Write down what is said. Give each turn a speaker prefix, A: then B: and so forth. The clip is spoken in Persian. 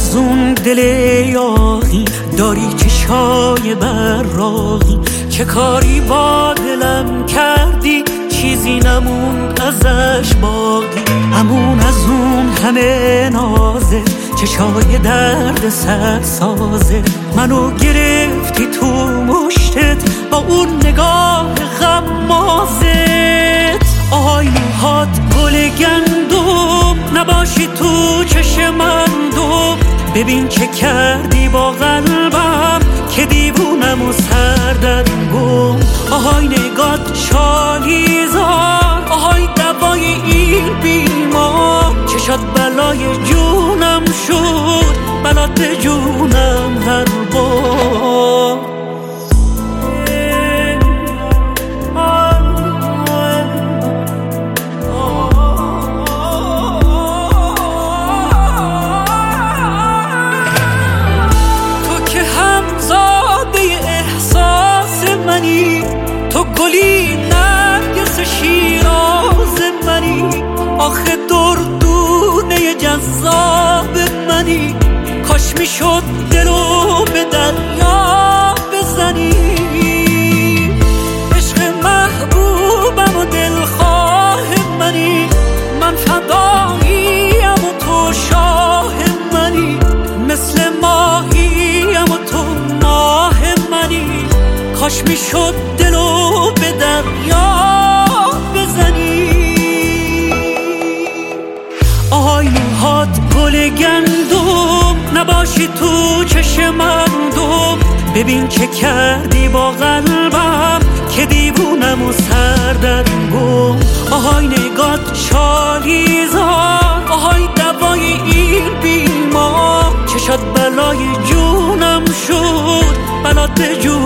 A: از اون دل یاغی داری چشای براقی، چه کاری با دلم کردی چیزی نمون ازش باقی. امون از اون همه نازه چشای درد سر سازه، منو گرفتی تو مشتت با اون نگاه غمازت. آهای موهات گل گندم نباشی تو چشم من دوم، ببین چه کردی با قلبم که دیوونم و سردرگم. آهای نگات شالیزار، آهای دوای این بیمار، چشات بلای جونم شد بلات جونم هر بار. تو گلی نرگس شیراز منی، آخه دردونه جذاب منی. کاش میشد دلو به دریا بزنی، عشق محبوبم و دلخواه منی. من فداییم و تو شاه منی، مثل ماهیم و تو ماه منی. کاش میشد دلو به دریا بزنی. آهای موهات گل گندم نباشی تو چشم من دوم، ببین چه کردی با قلبم که دیوونم و سردرگم. آهای نگات شالیزار، آهای دوای این بیمار، چشات بلای جونم شد بلات جونم